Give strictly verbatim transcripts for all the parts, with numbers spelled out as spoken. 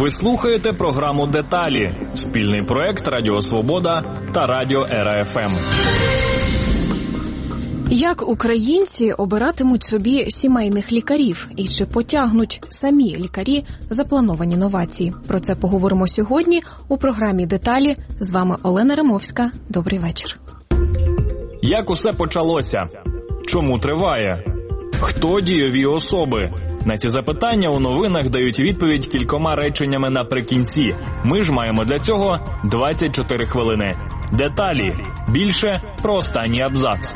Ви слухаєте програму «Деталі» – спільний проект Радіо Свобода та Радіо Ера-ФМ. Як українці обиратимуть собі сімейних лікарів і чи потягнуть самі лікарі заплановані новації? Про це поговоримо сьогодні у програмі «Деталі». З вами Олена Римовська. Добрий вечір. Як усе почалося? Чому триває? Хто дійові особи? На ці запитання у новинах дають відповідь кількома реченнями наприкінці. Ми ж маємо для цього двадцять чотири хвилини. Деталі. Більше про останній абзац.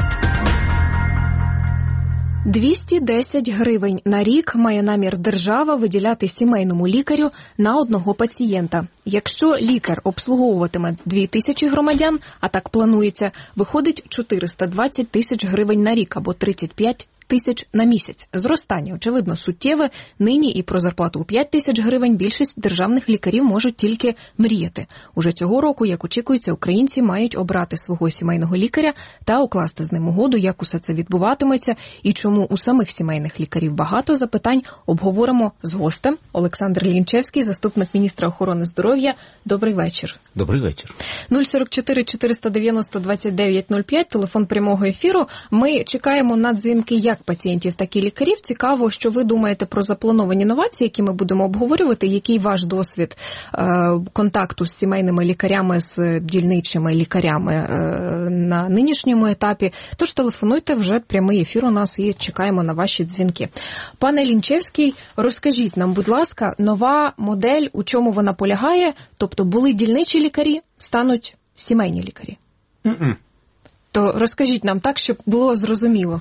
двісті десять гривень на рік має намір держава виділяти сімейному лікарю на одного пацієнта. Якщо лікар обслуговуватиме дві тисячі громадян, а так планується, виходить чотириста двадцять тисяч гривень на рік або тридцять п'ять тисяч на місяць. Зростання, очевидно, суттєве. Нині і про зарплату у п'ять тисяч гривень більшість державних лікарів можуть тільки мріяти. Уже цього року, як очікується, українці мають обрати свого сімейного лікаря та укласти з ним угоду, як усе це відбуватиметься і чому у самих сімейних лікарів багато запитань, обговоримо з гостем. Олександр Лінчевський, заступник міністра охорони здоров'я. Добрий вечір. Добрий вечір. нуль сорок чотири чотириста дев'яносто двадцять дев'ять нуль п'ять, телефон прямого ефіру. Ми чекаємо на дзвінки як пацієнтів, так і лікарів. Цікаво, що ви думаєте про заплановані новації, які ми будемо обговорювати, який ваш досвід е, контакту з сімейними лікарями, з дільничими лікарями е, на нинішньому етапі. Тож телефонуйте, вже прямий ефір у нас і чекаємо на ваші дзвінки. Пане Лінчевський, розкажіть нам, будь ласка, нова модель, у чому вона полягає? Тобто були дільничі лікарі, стануть сімейні лікарі. Mm-mm. То розкажіть нам так, щоб було зрозуміло.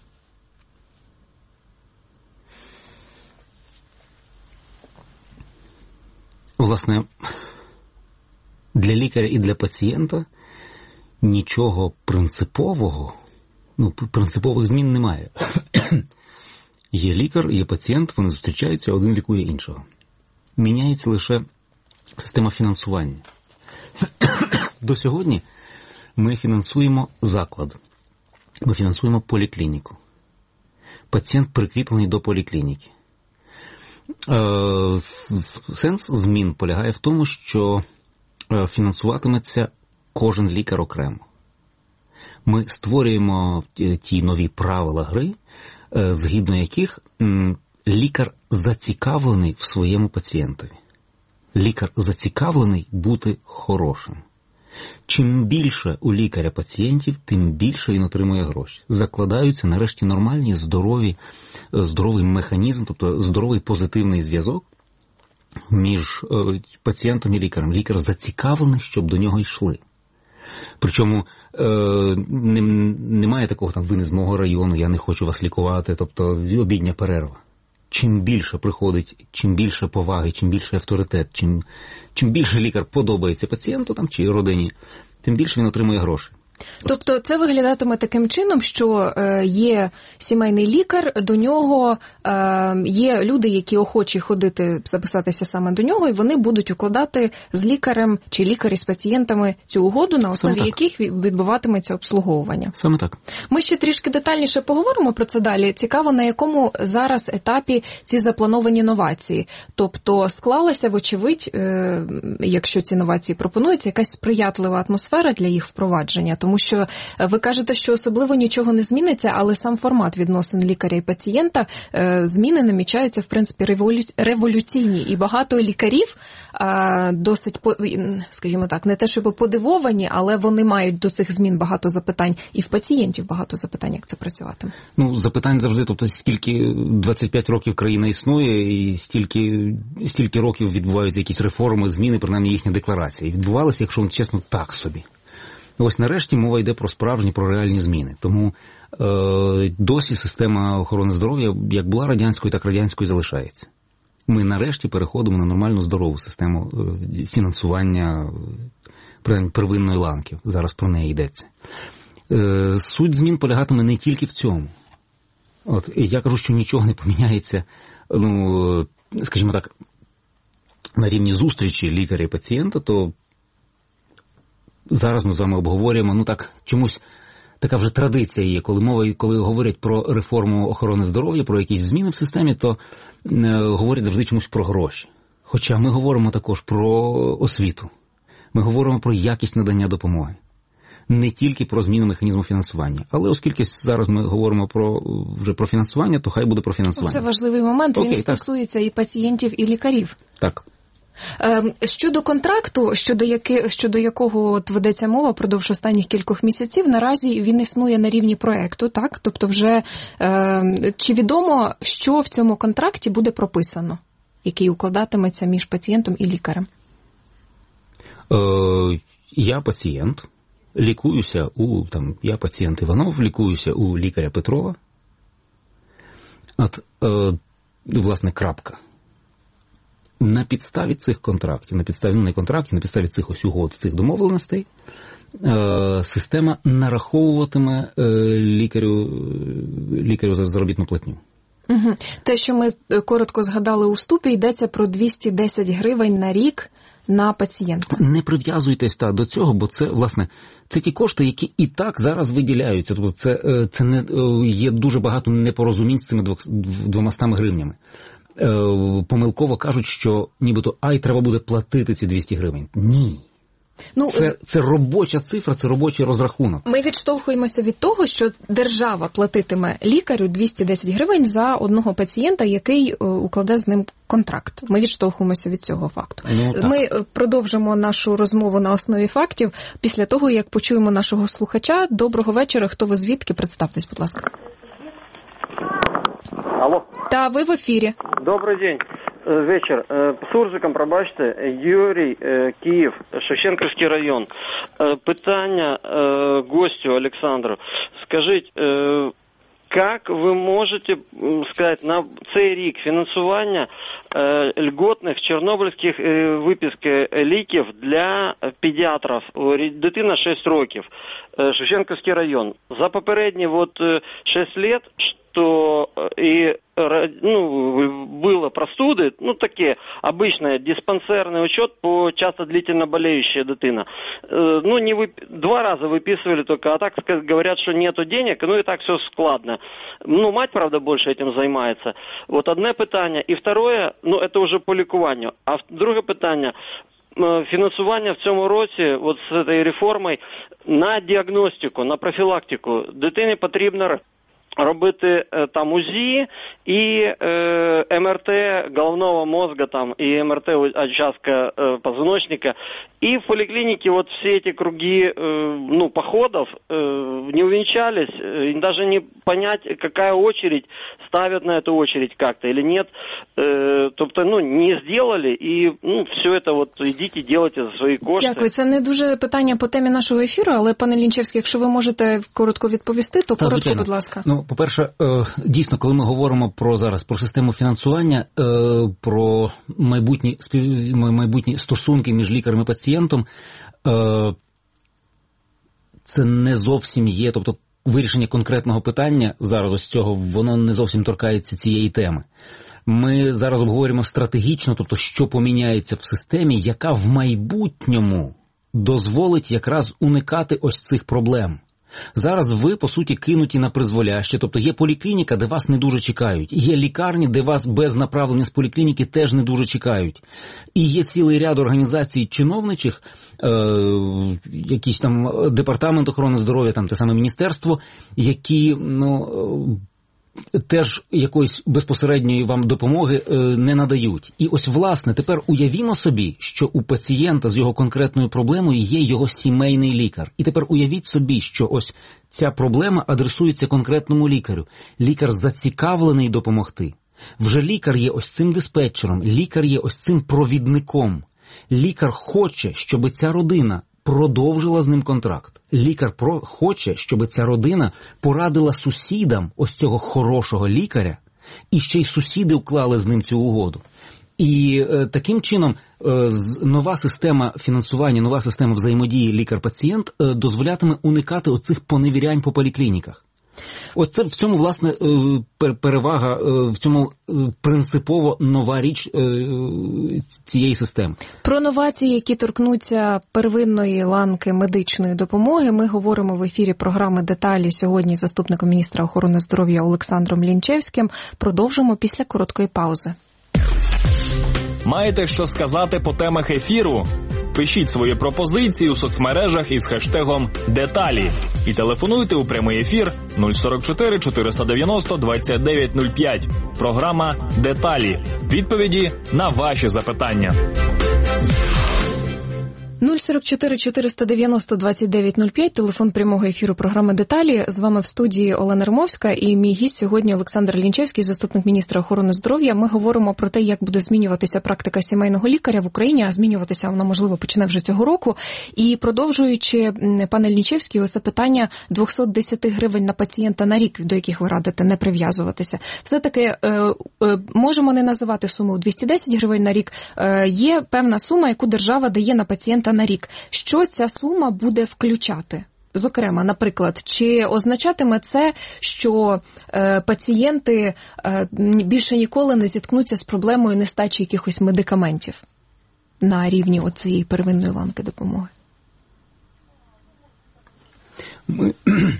Власне, для лікаря і для пацієнта нічого принципового, ну, принципових змін немає. Є лікар, є пацієнт, вони зустрічаються, один лікує іншого. Міняється лише система фінансування. До сьогодні ми фінансуємо заклад, ми фінансуємо поліклініку. Пацієнт прикріплений до поліклініки. Сенс змін полягає в тому, що фінансуватиметься кожен лікар окремо. Ми створюємо ті нові правила гри, згідно яких лікар зацікавлений в своєму пацієнтові. Лікар зацікавлений бути хорошим. Чим більше у лікаря пацієнтів, тим більше він отримує гроші. Закладаються нарешті нормальні, здорові, здоровий механізм, тобто здоровий позитивний зв'язок між пацієнтом і лікарем. Лікар зацікавлений, щоб до нього йшли. Причому е, не, немає такого, там, ви не з мого району, я не хочу вас лікувати, тобто обідня перерва. Чим більше приходить, чим більше поваги, чим більше авторитет, чим, чим більше лікар подобається пацієнту там, чи родині, тим більше він отримує гроші. Тобто це виглядатиме таким чином, що е, є сімейний лікар, до нього е, є люди, які охочі ходити, записатися саме до нього, і вони будуть укладати з лікарем чи лікарі з пацієнтами цю угоду, на основі яких відбуватиметься обслуговування. Саме так. Ми ще трішки детальніше поговоримо про це далі. Цікаво, на якому зараз етапі ці заплановані новації. Тобто склалася, вочевидь, е, якщо ці новації пропонуються, якась сприятлива атмосфера для їх впровадження. Тому що ви кажете, що особливо нічого не зміниться, але сам формат відносин лікаря і пацієнта, зміни намічаються, в принципі, револю... революційні. І багато лікарів досить, скажімо так, не те, щоб подивовані, але вони мають до цих змін багато запитань. І в пацієнтів багато запитань, як це працюватиме. Ну, запитань завжди, тобто стільки двадцять п'ять років країна існує, і стільки, стільки років відбуваються якісь реформи, зміни, принаймні їхні декларації. Відбувалися, якщо чесно, так собі. Ось нарешті мова йде про справжні, про реальні зміни. Тому е, досі система охорони здоров'я, як була радянською, так радянською залишається. Ми нарешті переходимо на нормальну здорову систему е, фінансування е, первинної ланки. Зараз про неї йдеться. Е, суть змін полягатиме не тільки в цьому. От, я кажу, що нічого не поміняється, ну, скажімо так, на рівні зустрічі лікаря і пацієнта, то зараз ми з вами обговорюємо, ну так, чомусь така вже традиція є, коли мова, коли говорять про реформу охорони здоров'я, про якісь зміни в системі, то е, говорять завжди чомусь про гроші. Хоча ми говоримо також про освіту. Ми говоримо про якість надання допомоги. Не тільки про зміну механізму фінансування. Але оскільки зараз ми говоримо про, вже про фінансування, то хай буде про фінансування. Це важливий момент, Окей, він стосується так. і пацієнтів, і лікарів. Так. Щодо контракту, щодо, яки, щодо якого от ведеться мова продовж останніх кількох місяців, наразі він існує на рівні проекту, так? Тобто вже е, чи відомо, що в цьому контракті буде прописано, який укладатиметься між пацієнтом і лікарем? Е, я пацієнт, лікуюся у, там, я пацієнт Іванов, лікуюся у лікаря Петрова. От, е, власне, крапка. На підставі цих контрактів, на підставі, ну не контрактів, на підставі цих ось угод, цих домовленостей, е, система нараховуватиме е, лікарю, лікарю за заробітну платню. Угу. Те, що ми коротко згадали у вступі, йдеться про двісті десять гривень на рік на пацієнта. Не прив'язуйтесь та, до цього, бо це, власне, це ті кошти, які і так зараз виділяються. Тобто це, це не, є дуже багато непорозумінь з цими двомастами гривнями. Помилково кажуть, що нібито, ай, треба буде платити ці двісті гривень. Ні. Ну, це, це робоча цифра, це робочий розрахунок. Ми відштовхуємося від того, що держава платитиме лікарю двісті десять гривень за одного пацієнта, який укладе з ним контракт. Ми відштовхуємося від цього факту. Ну, ми продовжимо нашу розмову на основі фактів після того, як почуємо нашого слухача. Доброго вечора. Хто ви звідки? Представтесь, будь ласка. Алло. Та, ви в ефірі. Добрий день. Вечір. Суржиком, пробачте, Юрій, Київ, Шевченківський район. Питання гостю Олександру. Скажіть, як ви можете сказати, на цей рік фінансування льготних чорнобильських виписки ліків для педіатрів? Дитина шість років, Шевченківський район. За попередні вот шість років, что и, ну, было простуды, ну, такие обычные, диспансерный учет по часто длительно болеющая дитина. Ну, не вып... два раза выписывали только, а так говорят, что нету денег, ну, и так все складно. Ну, мать, правда, больше этим занимается. Вот одне питання. І второе, ну, это уже по лікуванню. А друге питання, фінансування в цьому році, от з цією реформою, на діагностику, на профілактику. Дитині потрібно робити там УЗІ і е, МРТ головного мозга там, і МРТ участка э, позвоночника. И в поликлинике вот все эти круги, э, ну, походов э, не увенчались, э, даже не понять, какая очередь, ставят на эту очередь как-то или нет. Э, тобто, ну, не сделали, и, ну, все это вот идите, делайте за свої кошти. Дякую. Це не дуже питання по темі нашого ефіру, але, пане Лінчевський, якщо ви можете коротко відповісти, то Та, коротко, звичайно. будь ласка. Ну, по-перше, дійсно, коли ми говоримо про зараз про систему фінансування, про майбутні майбутні стосунки між лікарем і пацієнтом, це не зовсім є, тобто вирішення конкретного питання зараз ось цього, воно не зовсім торкається цієї теми. Ми зараз обговорюємо стратегічно, тобто що поміняється в системі, яка в майбутньому дозволить якраз уникати ось цих проблем. Зараз ви, по суті, кинуті на призволяще, тобто є поліклініка, де вас не дуже чекають, є лікарні, де вас без направлення з поліклініки теж не дуже чекають. І є цілий ряд організацій чиновничих, е, якийсь там департамент охорони здоров'я, там те саме міністерство, які, ну, теж якоїсь безпосередньої вам допомоги е, не надають. І ось, власне, тепер уявімо собі, що у пацієнта з його конкретною проблемою є його сімейний лікар. І тепер уявіть собі, що ось ця проблема адресується конкретному лікарю. Лікар зацікавлений допомогти. Вже лікар є ось цим диспетчером, лікар є ось цим провідником. Лікар хоче, щоб ця родина продовжила з ним контракт. Лікар про... хоче, щоб ця родина порадила сусідам ось цього хорошого лікаря, і ще й сусіди вклали з ним цю угоду. І е, таким чином е, нова система фінансування, нова система взаємодії лікар-пацієнт е, дозволятиме уникати оцих поневірянь по поліклініках. Ось це в цьому, власне, перевага, в цьому принципово нова річ цієї системи. Про новації, які торкнуться первинної ланки медичної допомоги, ми говоримо в ефірі програми «Деталі» сьогодні з заступником міністра охорони здоров'я Олександром Лінчевським. Продовжимо після короткої паузи. Маєте що сказати по темах ефіру? Пишіть свої пропозиції у соцмережах із хештегом «Деталі» і телефонуйте у прямий ефір нуль сорок чотири чотириста дев'яносто двадцять дев'ять нуль п'ять. Програма «Деталі». Відповіді на ваші запитання. нуль сорок чотири чотириста дев'яносто двадцять дев'ять нуль п'ять, телефон прямого ефіру програми «Деталі». З вами в студії Олена Римовська і мій гість сьогодні Олександр Лінчевський, заступник міністра охорони здоров'я. Ми говоримо про те, як буде змінюватися практика сімейного лікаря в Україні, а змінюватися вона, можливо, почне вже цього року. І продовжуючи, пане Лінчевський, оце питання двісті десять гривень на пацієнта на рік, до яких ви радите не прив'язуватися. Все-таки е, е, можемо не називати суму двісті десять гривень на рік. Е, є певна сума, яку держава дає на пацієнта на рік. Що ця сума буде включати? Зокрема, наприклад, чи означатиме це, що е, пацієнти е, більше ніколи не зіткнуться з проблемою нестачі якихось медикаментів на рівні оцієї первинної ланки допомоги? Ми,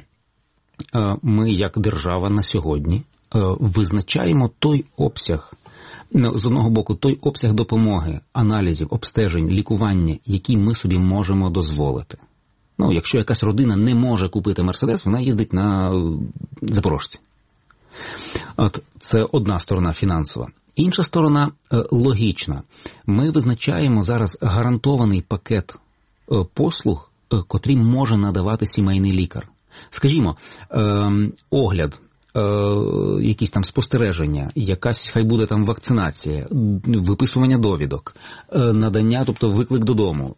ми як держава на сьогодні визначаємо той обсяг, з одного боку, той обсяг допомоги, аналізів, обстежень, лікування, який ми собі можемо дозволити. Ну, якщо якась родина не може купити Мерседес, вона їздить на Запорожці. От це одна сторона фінансова. Інша сторона логічна. Ми визначаємо зараз гарантований пакет послуг, котрі може надавати сімейний лікар. Скажімо, огляд, якісь там спостереження, якась, хай буде там вакцинація, виписування довідок, надання, тобто виклик додому.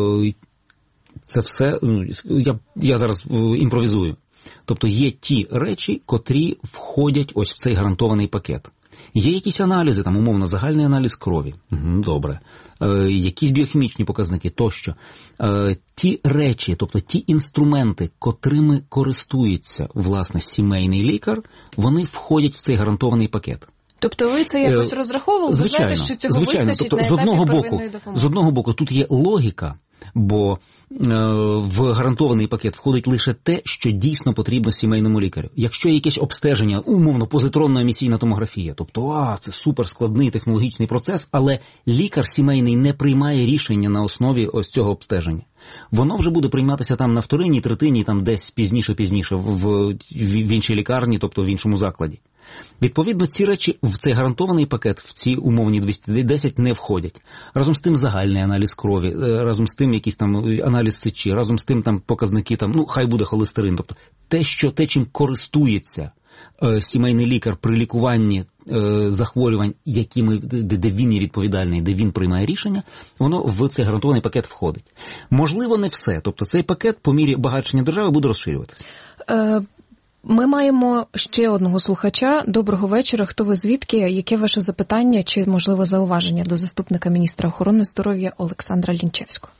Це все, я, я зараз імпровізую. Тобто є ті речі, котрі входять ось в цей гарантований пакет. Є якісь аналізи, там, умовно, загальний аналіз крові. Добре. Е, якісь біохімічні показники тощо. Е, ті речі, тобто ті інструменти, котрими користується, власне, сімейний лікар, вони входять в цей гарантований пакет. Тобто ви це якось розраховували? Звичайно, ви знаєте, що цього звичайно. вистачить Тобто, на з одного етапі боку, первинної допомоги? з одного боку, тут є логіка, бо е, в гарантований пакет входить лише те, що дійсно потрібно сімейному лікарю. Якщо є якесь обстеження, умовно, позитронна емісійна томографія, тобто, а, це суперскладний технологічний процес, але лікар сімейний не приймає рішення на основі ось цього обстеження. Воно вже буде прийматися там на вторинній, третинній, там десь пізніше-пізніше, в, в, в іншій лікарні, тобто в іншому закладі. Відповідно, ці речі в цей гарантований пакет, в ці умовні двісті десять не входять. Разом з тим загальний аналіз крові, разом з тим якийсь там аналіз сечі, разом з тим там показники, там, ну, хай буде холестерин. Тобто те, що, те, чим користується е, сімейний лікар при лікуванні е, захворювань, якими, де, де він є відповідальний, де він приймає рішення, воно в цей гарантований пакет входить. Можливо, не все. Тобто цей пакет по мірі багатшення держави буде розширюватися. Е... Ми маємо ще одного слухача. Доброго вечора. Хто ви, звідки? Яке ваше запитання чи, можливо, зауваження до заступника міністра охорони здоров'я Олександра Лінчевського?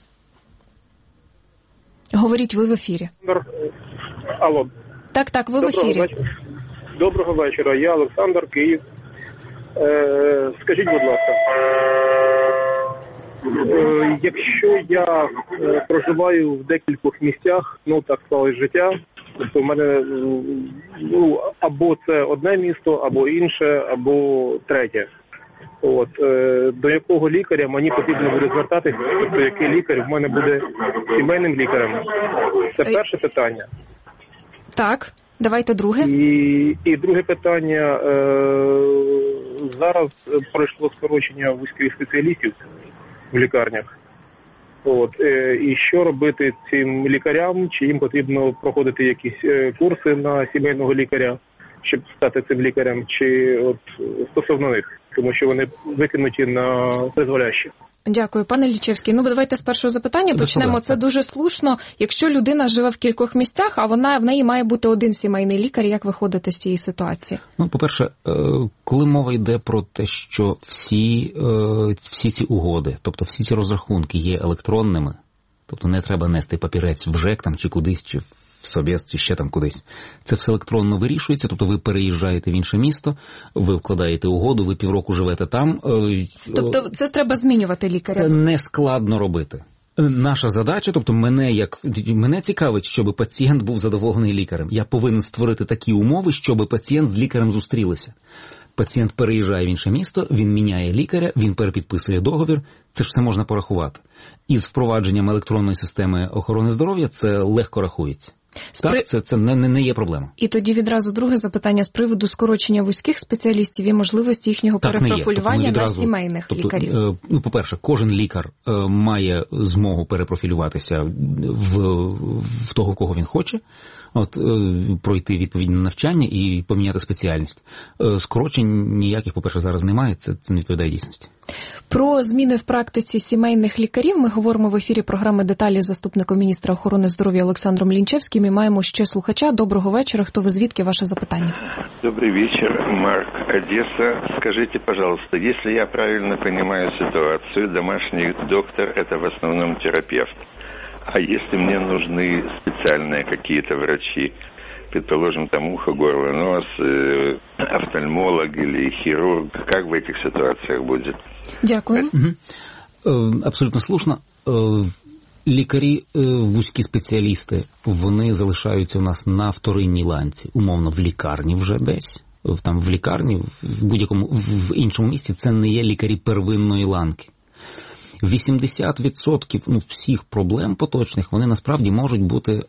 Говоріть, ви в ефірі. Алло. Так, так, ви Доброго в ефірі. Вечора. Доброго вечора. Я Олександр, Київ. Е, скажіть, будь ласка, е, якщо я е, проживаю в декількох місцях, ну, так склалось життя, тобто в мене, ну, або це одне місто, або інше, або третє. От, е, до якого лікаря мені потрібно буде звертатися, тобто який лікар в мене буде сімейним лікарем? Це перше питання. Так, давайте друге. І, і друге питання. Е, зараз пройшло скорочення вузьких спеціалістів в лікарнях. От, е, і що робити цим лікарям? Чи їм потрібно проходити якісь е, курси на сімейного лікаря, щоб стати цим лікарем, чи от стосовно них? Тому що вони викинуті на призволяще. Дякую, пане Лінчевський. Ну, давайте з першого запитання почнемо. Це дуже слушно. Якщо людина живе в кількох місцях, а вона в неї має бути один сімейний лікар, як виходити з цієї ситуації? Ну, по-перше, коли мова йде про те, що всі, всі ці угоди, тобто всі ці розрахунки є електронними, тобто не треба нести папірець в ЖЕК там, чи кудись, чи в Собєз, чи ще там кудись. Це все електронно вирішується, тобто ви переїжджаєте в інше місто, ви вкладаєте угоду, ви півроку живете там. Тобто це треба змінювати лікаря? Це не складно робити. Наша задача, тобто мене як мене цікавить, щоб пацієнт був задоволений лікарем. Я повинен створити такі умови, щоб пацієнт з лікарем зустрілися. Пацієнт переїжджає в інше місто, він міняє лікаря, він перепідписує договір. Це ж все можна порахувати. Із впровадженням електронної системи охорони здоров'я це легко рахується. Спри... Так, це, це не, не є проблема. І тоді відразу друге запитання з приводу скорочення вузьких спеціалістів і можливості їхнього так, перепрофілювання тобто відразу, на сімейних тобто, лікарів. Е, ну, по-перше, кожен лікар е, має змогу перепрофілюватися в, в того, кого він хоче, от, е, пройти відповідне навчання і поміняти спеціальність. Е, скорочень ніяких, по-перше, зараз немає, це, це не відповідає дійсності. Про зміни в практиці сімейних лікарів ми говоримо в ефірі програми «Деталі» з заступником міністра охорони здоров'я Олександром Лінчевським. І маємо ще слухача. Доброго вечора. Хто ви, звідки? Ваше запитання. Добрый вечер. Марк, Одесса. Скажите, пожалуйста, если я правильно понимаю ситуацию, домашний доктор – это в основном терапевт. А если мне нужны специальные какие-то врачи, предположим, там ухо, горло, нос, э, офтальмолог или хирург, как в этих ситуациях будет? Дякую. Угу. Абсолютно слушно. Лікарі, вузькі спеціалісти, вони залишаються у нас на вторинній ланці, умовно в лікарні вже десь, там в лікарні, в будь-якому, в іншому місці це не є лікарі первинної ланки. вісімдесят відсотків ну, всіх проблем поточних, вони насправді можуть бути е,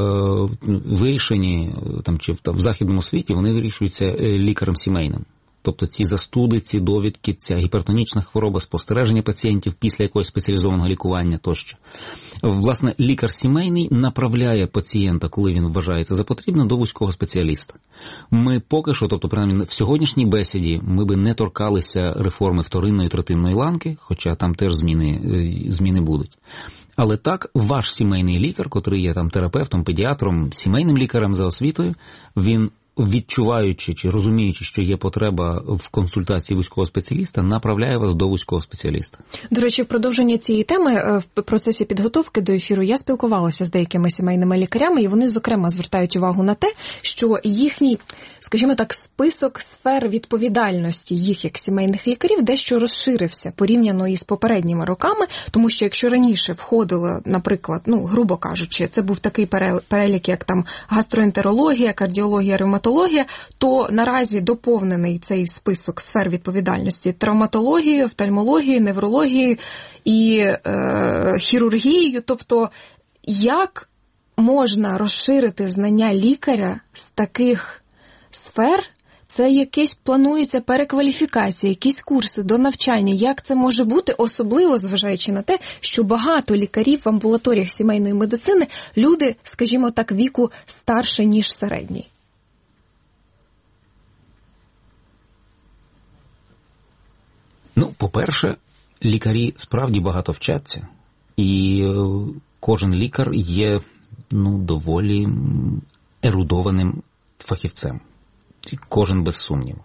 вирішені, там, чи в, там, в західному світі, вони вирішуються лікарем сімейним. Тобто ці застуди, ці довідки, ця гіпертонічна хвороба, спостереження пацієнтів після якогось спеціалізованого лікування тощо. Власне, лікар сімейний направляє пацієнта, коли він вважається за потрібне, до вузького спеціаліста. Ми поки що, тобто, принаймні, в сьогоднішній бесіді ми би не торкалися реформи вторинної і третинної ланки, хоча там теж зміни, зміни будуть. Але так, ваш сімейний лікар, котрий є там терапевтом, педіатром, сімейним лікарем за освітою, він відчуваючи чи розуміючи, що є потреба в консультації вузького спеціаліста, направляє вас до вузького спеціаліста. До речі, в продовження цієї теми в процесі підготовки до ефіру я спілкувалася з деякими сімейними лікарями, і вони, зокрема, звертають увагу на те, що їхній, скажімо так, список сфер відповідальності їх як сімейних лікарів дещо розширився порівняно із попередніми роками, тому що якщо раніше входило, наприклад, ну, грубо кажучи, це був такий перелік, як там гастроентерологія, кардіологія, ревматологія, то наразі доповнений цей список сфер відповідальності травматологією, офтальмологією, неврологією і е, хірургією. Тобто, як можна розширити знання лікаря з таких сфер? Це якесь планується перекваліфікація, якісь курси до навчання. Як це може бути, особливо зважаючи на те, що багато лікарів в амбулаторіях сімейної медицини люди, скажімо так, віку старше, ніж середній? Ну, по-перше, лікарі справді багато вчаться, і кожен лікар є, ну, доволі ерудованим фахівцем. Кожен без сумніву.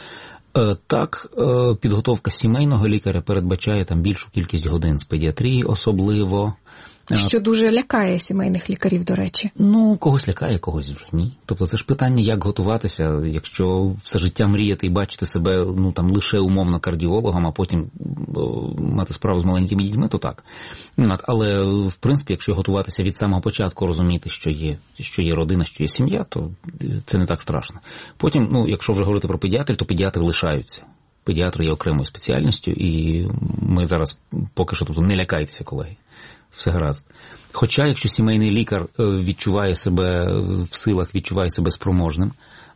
Так, підготовка сімейного лікаря передбачає там більшу кількість годин з педіатрії особливо. Що дуже лякає сімейних лікарів, до речі. Ну, когось лякає, когось вже ні. Тобто це ж питання, як готуватися, якщо все життя мріяти і бачити себе, ну, там, лише умовно кардіологом, а потім о, мати справу з маленькими дітьми, то так. Але, в принципі, якщо готуватися від самого початку, розуміти, що є, що є родина, що є сім'я, то це не так страшно. Потім, ну, якщо вже говорити про педіатрів, то педіатри лишаються. Педіатри є окремою спеціальністю, і ми зараз поки що, тобто, не лякайтеся, колеги. Все гаразд. Хоча, якщо сімейний лікар відчуває себе в силах, відчуває себе спроможним,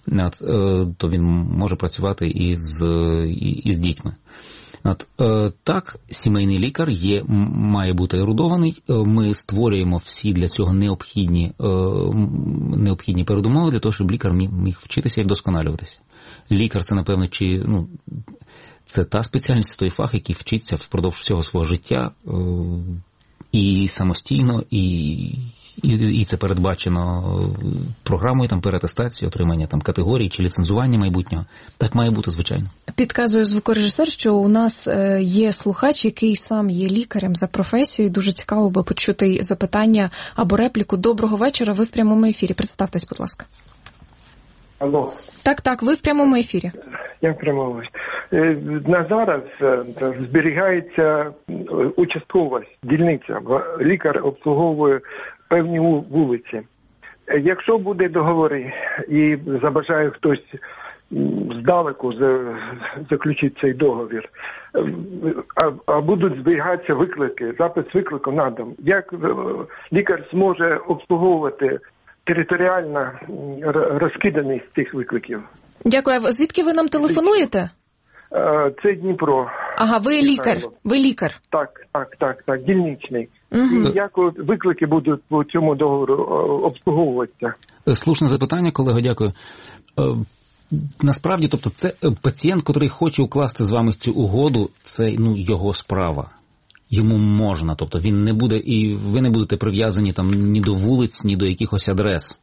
то він може працювати і з, і, і з дітьми. От, так, сімейний лікар є, має бути ерудований. Ми створюємо всі для цього необхідні, необхідні передумови для того, щоб лікар міг, міг вчитися і вдосконалюватися. Лікар – це, напевно, чи, ну, це та спеціальність, той фах, який вчиться впродовж всього свого життя, і самостійно, і, і, і це передбачено програмою там переатестації, отримання там категорій чи ліцензування майбутнього. Так має бути, звичайно. Підказує звукорежисер, що у нас є слухач, який сам є лікарем за професією. Дуже цікаво би почути запитання або репліку. Доброго вечора, ви в прямому ефірі. Представтесь, будь ласка. Алло. Так, так, ви в прямому ефірі. Я в прямому. На зараз зберігається участковість, дільниця. Лікар обслуговує певні вулиці. Якщо буде договори і забажає хтось здалеку заключити цей договір, а, а будуть зберігатися виклики, запис виклику на дом. Як лікар зможе обслуговувати територіальну розкиданість цих викликів? Дякую. А звідки ви нам телефонуєте? Це Дніпро. Ага, ви лікар. Ви лікар. Так, так, так, так, дільничний. Угу. І як виклики будуть по цьому договору обслуговуватися? Слушне запитання, колего, дякую. Насправді, тобто, це пацієнт, який хоче укласти з вами цю угоду, це, ну, його справа. Йому можна, тобто він не буде, і ви не будете прив'язані там ні до вулиць, ні до якихось адрес.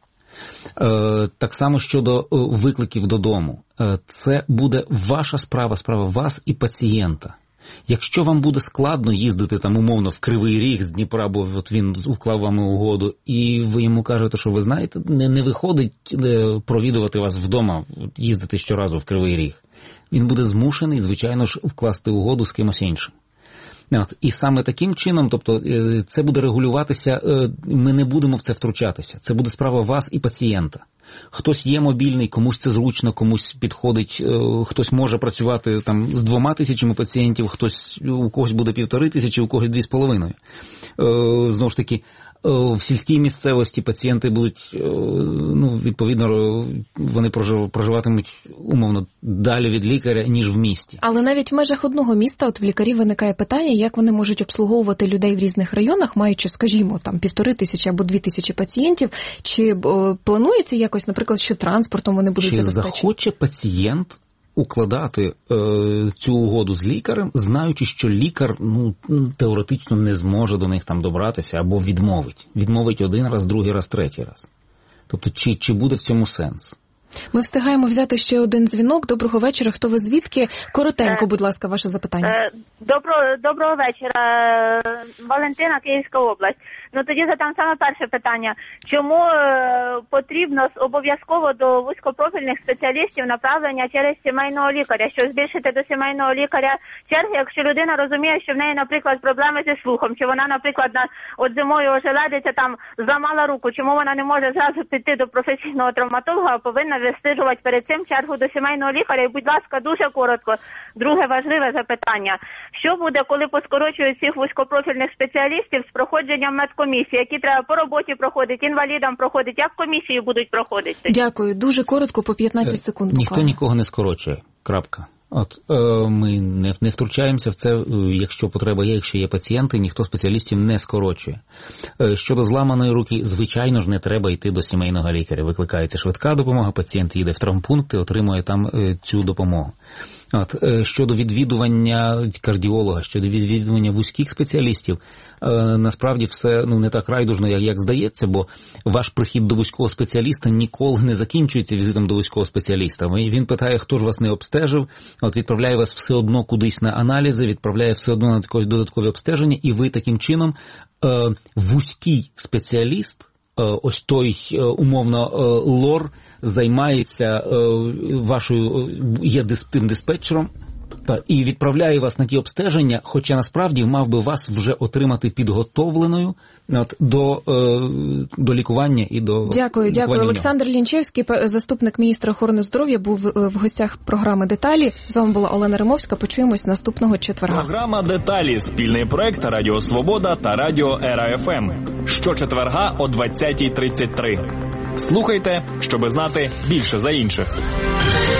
Е, так само щодо викликів додому. Е, це буде ваша справа, справа вас і пацієнта. Якщо вам буде складно їздити там умовно в Кривий Ріг з Дніпра, бо от він уклав вами угоду, і ви йому кажете, що ви знаєте, не, не виходить е, провідувати вас вдома, їздити щоразу в Кривий Ріг. Він буде змушений, звичайно ж, вкласти угоду з кимось іншим. От, і саме таким чином, тобто, це буде регулюватися, ми не будемо в це втручатися. Це буде справа вас і пацієнта. Хтось є мобільний, комусь це зручно, комусь підходить, хтось може працювати там з двома тисячами пацієнтів, хтось, у когось буде півтори тисячі, у когось дві з половиною. Знову ж таки, в сільській місцевості пацієнти будуть, ну, відповідно, вони проживатимуть умовно далі від лікаря, ніж в місті. Але навіть в межах одного міста от в лікарів виникає питання, як вони можуть обслуговувати людей в різних районах, маючи, скажімо, там півтори тисячі або дві тисячі пацієнтів. Чи планується якось, наприклад, що транспортом вони будуть забезпечені? Чи захоче пацієнт укладати е, цю угоду з лікарем, знаючи, що лікар, ну, теоретично не зможе до них там добратися або відмовить. Відмовить один раз, другий раз, третій раз. Тобто, чи, чи буде в цьому сенс? Ми встигаємо взяти ще один дзвінок. Доброго вечора. Хто ви звідки? Коротенько, будь ласка, ваше запитання. Доброго, доброго вечора. Валентина, Київська область. Ну, тоді задам саме перше питання. Чому е, потрібно обов'язково до вузькопрофільних спеціалістів направлення через сімейного лікаря? Щоб збільшити до сімейного лікаря черги, якщо людина розуміє, що в неї, наприклад, проблеми зі слухом, чи вона, наприклад, на, от зимою ожеледиться, там, зламала руку, чому вона не може зразу піти до професійного травматолога, а повинна вистежувати перед цим чергу до сімейного лікаря? І, будь ласка, дуже коротко, друге важливе запитання. Що буде, коли поскорочують цих вузькопрофільних спеціалістів з проходженням медкомісії? Комісії, які треба по роботі проходити, інвалідам проходити, як комісії будуть проходити? Дякую. Дуже коротко, по п'ятнадцять секунд. Ніхто буквально нікого не скорочує. Крапка. От е, ми не, не втручаємося в це, якщо потреба є, якщо є пацієнти, ніхто спеціалістів не скорочує. Е, щодо зламаної руки, звичайно ж, не треба йти до сімейного лікаря. Викликається швидка допомога, пацієнт їде в травмпункт і отримує там е, цю допомогу. От, е, щодо відвідування кардіолога, щодо відвідування вузьких спеціалістів, е, насправді все, ну, не так райдужно, як, як здається, бо ваш прихід до вузького спеціаліста ніколи не закінчується візитом до вузького спеціаліста. Він питає, хто ж вас не обстежив, от відправляє вас все одно кудись на аналізи, відправляє все одно на такі додаткові обстеження, і ви таким чином е, вузький спеціаліст, ось той, умовно, лор займається вашою, є тим диспетчером і відправляє вас на ті обстеження, хоча насправді мав би вас вже отримати підготовленою от, до, до лікування і до... Дякую, дякую. Олександр Лінчевський, заступник міністра охорони здоров'я, був в гостях програми «Деталі». З вами була Олена Римовська. Почуємось наступного четверга. Програма «Деталі» – спільний проект Радіо Свобода та Радіо Ера Еф Ем. Щочетверга о двадцятій тридцять три. Слухайте, щоби знати більше за інших.